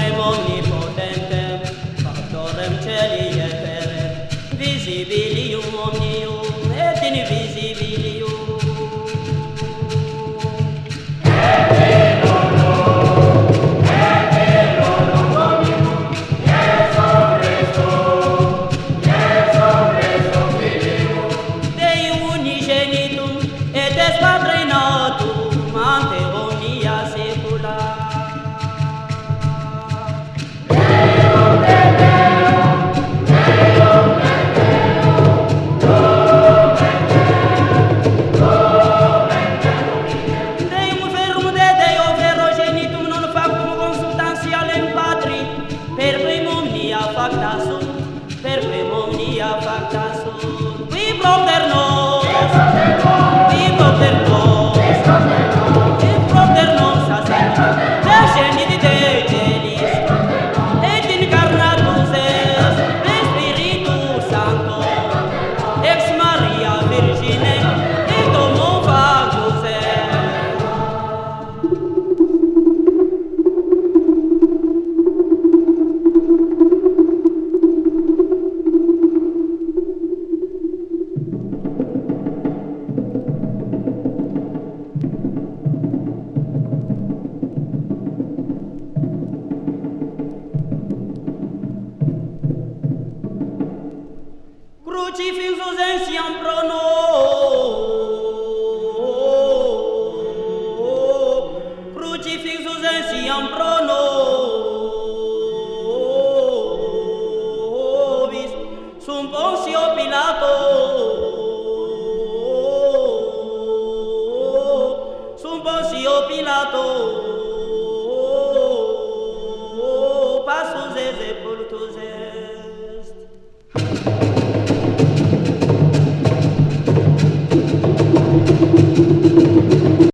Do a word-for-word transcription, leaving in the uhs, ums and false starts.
Patrem omnipotentem, factorem celieterem, visibilium omnium et invisibilium. Per quem omnia facta sunt, qui propter nos, qui propter nos, qui propter nos ascendit, descendit de celis, et incarnatus est, per Spiritus Sancto, ex Maria Virgine, et homo factus est. Crucifixus entiam pro nobis, crucifixus entiam pro nobis, sum Pontio Pilato, sum Pontio Pilato.